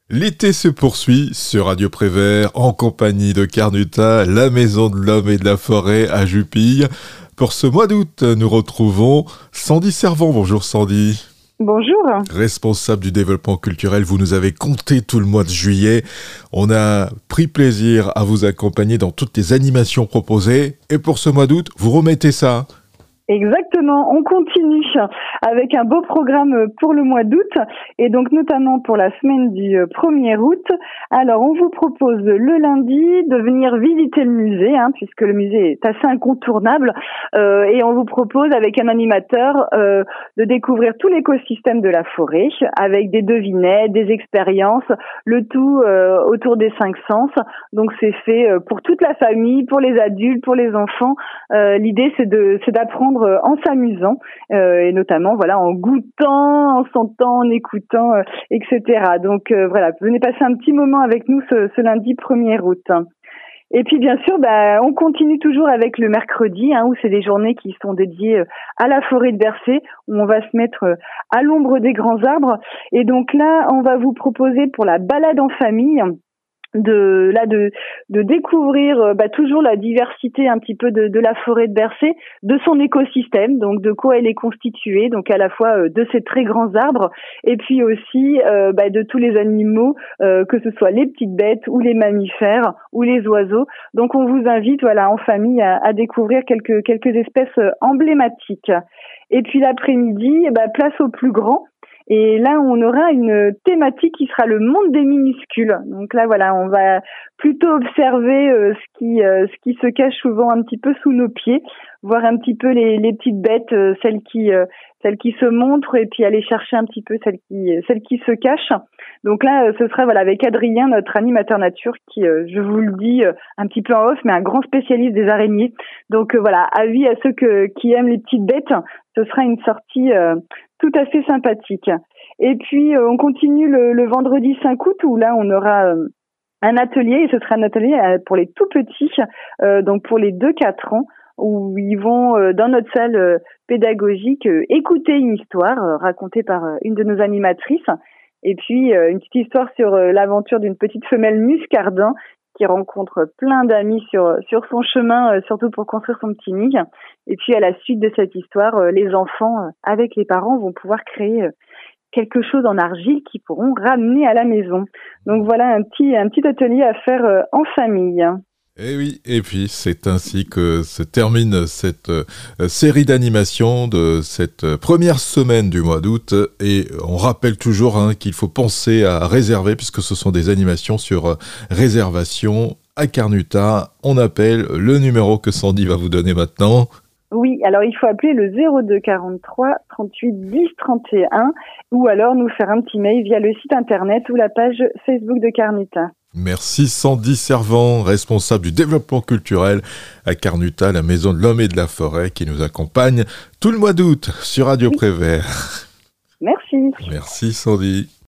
L'été se poursuit sur Radio Prévert en compagnie de Carnuta, la maison de l'homme et de la forêt à Jupille. Pour ce mois d'août, nous retrouvons Sandy Servant. Bonjour Sandy. Bonjour. Responsable du développement culturel, vous nous avez compté tout le mois de juillet. On a pris plaisir à vous accompagner dans toutes les animations proposées. Et pour ce mois d'août, vous remettez ça. Exactement, on continue avec un beau programme pour le mois d'août et donc notamment pour la semaine du 1er août. Alors on vous propose le lundi de venir visiter le musée, puisque le musée est assez incontournable, et on vous propose avec un animateur de découvrir tout l'écosystème de la forêt avec des devinettes, des expériences, le tout autour des 5 sens. Donc c'est fait pour toute la famille, pour les adultes, pour les enfants. L'idée c'est d'apprendre en s'amusant et notamment en goûtant, en sentant, en écoutant, etc. Donc venez passer un petit moment avec nous ce lundi 1er août. Et puis bien sûr, on continue toujours avec le mercredi, où c'est des journées qui sont dédiées à la forêt de Bercé, où on va se mettre à l'ombre des grands arbres. Et donc là, on va vous proposer pour la balade en famille de découvrir toujours la diversité un petit peu de la forêt de Bercé, de son écosystème, donc de quoi elle est constituée, donc à la fois de ces très grands arbres et puis aussi de tous les animaux, que ce soit les petites bêtes ou les mammifères ou les oiseaux. Donc on vous invite en famille à découvrir quelques espèces emblématiques. Et puis l'après-midi, place au plus grand. Et là, on aura une thématique qui sera le monde des minuscules. Donc là, on va plutôt observer ce qui se cache souvent un petit peu sous nos pieds, voir un petit peu les petites bêtes, celles qui se montrent, et puis aller chercher un petit peu celles qui se cachent. Donc là, ce sera avec Adrien, notre animateur nature, qui, je vous le dis un petit peu en off, mais un grand spécialiste des araignées. Donc avis à ceux qui aiment les petites bêtes, ce sera une sortie tout à fait sympathique. Et puis on continue le vendredi 5 août où là on aura un atelier, et ce sera un atelier pour les tout petits, donc pour les 2-4 ans, où ils vont dans notre salle pédagogique écouter une histoire racontée par une de nos animatrices, et puis une petite histoire sur l'aventure d'une petite femelle muscardin qui rencontre plein d'amis sur son chemin, surtout pour construire son petit nid. Et puis à la suite de cette histoire, les enfants avec les parents vont pouvoir créer quelque chose en argile qu'ils pourront ramener à la maison. Donc voilà un petit atelier à faire en famille. Et oui, et puis c'est ainsi que se termine cette série d'animations de cette première semaine du mois d'août. Et on rappelle toujours qu'il faut penser à réserver, puisque ce sont des animations sur réservation à Carnuta. On appelle le numéro que Sandy va vous donner maintenant. Oui, alors il faut appeler le 02 43 38 10 31 ou alors nous faire un petit mail via le site internet ou la page Facebook de Carnuta. Merci Sandy Servant, responsable du développement culturel à Carnuta, la maison de l'homme et de la forêt, qui nous accompagne tout le mois d'août sur Radio Prévert. Merci. Merci Sandy.